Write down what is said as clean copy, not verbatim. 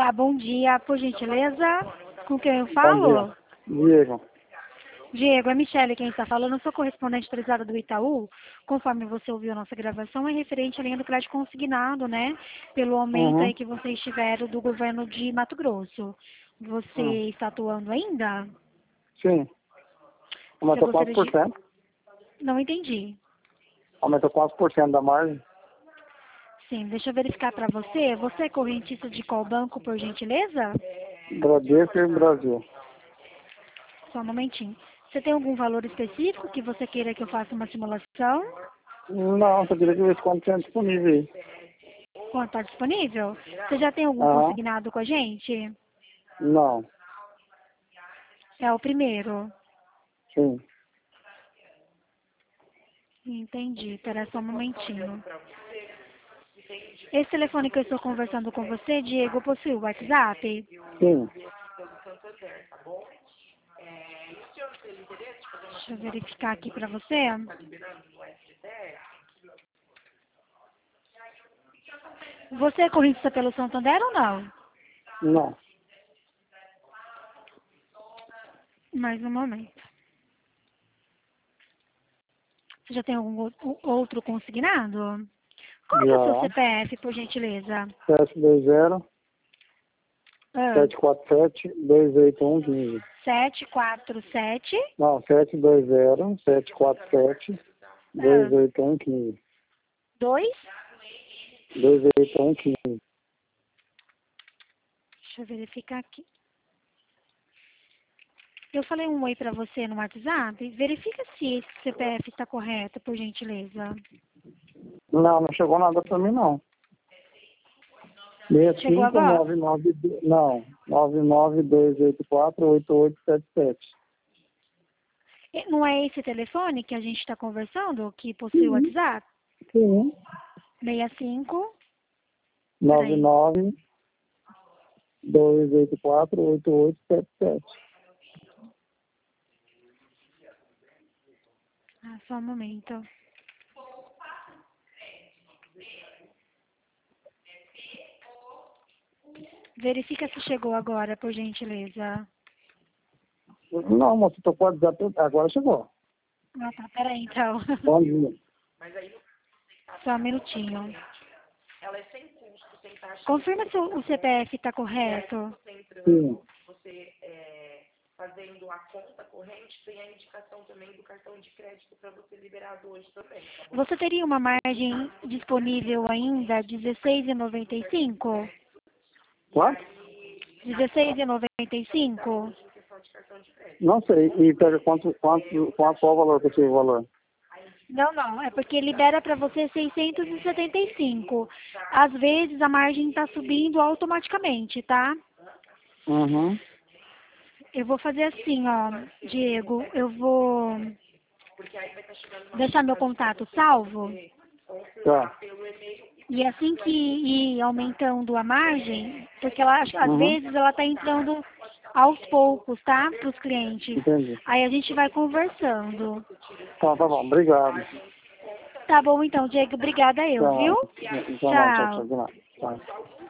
Olá, bom dia. Por gentileza, com quem eu Bom falo? dia. Diego. Diego, é Michele quem está falando. Eu sou correspondente autorizada do Itaú. Conforme você ouviu a nossa gravação, é referente à linha do crédito consignado, né? Pelo aumento Uhum. aí que vocês tiveram do governo de Mato Grosso. Você está atuando ainda? Sim. Você Aumentou gostaria quantos por de... cento? Não entendi. Aumentou quantos por cento da margem? Sim, deixa eu verificar para você. Você é correntista de qual banco, por gentileza? Bradesco e Brasil. Só um momentinho. Você tem algum valor específico que você queira que eu faça uma simulação? Não, só queria que ver quanto tinha disponível aí. Quanto está disponível? Você já tem algum Aham. consignado com a gente? Não. É o primeiro. Sim. Entendi. Espera só um momentinho. Esse telefone que eu estou conversando com você, Diego, possui o WhatsApp? Sim. Deixa eu verificar aqui para você. Você é correntista pelo Santander ou não? Não. Mais um momento. Você já tem algum outro consignado? Qual que é o seu Já. CPF, por gentileza? 720 Ah, 747 28115. 747. Não, 720 747 Ah, 28115. 2. 28115. Deixa eu verificar aqui. Eu falei um oi para você no WhatsApp. Verifica se esse CPF está correto, por gentileza. Não, não chegou nada pra mim, não. Chegou agora? 6599, não, 992848877. Não é esse telefone que a gente está conversando, que possui o Sim. WhatsApp? Sim. 65. Peraí. 992848877. Ah, só um momento. Verifica se chegou agora, por gentileza. Não, moço, tô com o WhatsApp, agora chegou. Ah, tá. Peraí, então. Bom dia. Só um minutinho. Confirma se o CPF está correto. Sim. Você teria uma margem disponível ainda, 16,95? Quanto? 16,95? Não sei. E pega qual o valor que eu tive o valor? Não, é porque libera para você 675. Às vezes a margem está subindo automaticamente, tá? Uhum. Eu vou fazer assim, ó, Diego, eu vou deixar meu contato salvo Tá. e assim que ir aumentando a margem, porque ela, às Uhum. vezes ela está entrando aos poucos, tá? Para os clientes. Entendi. Aí a gente vai conversando. Então, tá bom. Obrigado. Tá bom então, Diego, obrigada eu, viu? Tchau. Então, não, tchau, Tchau. tchau. De nada. Tchau.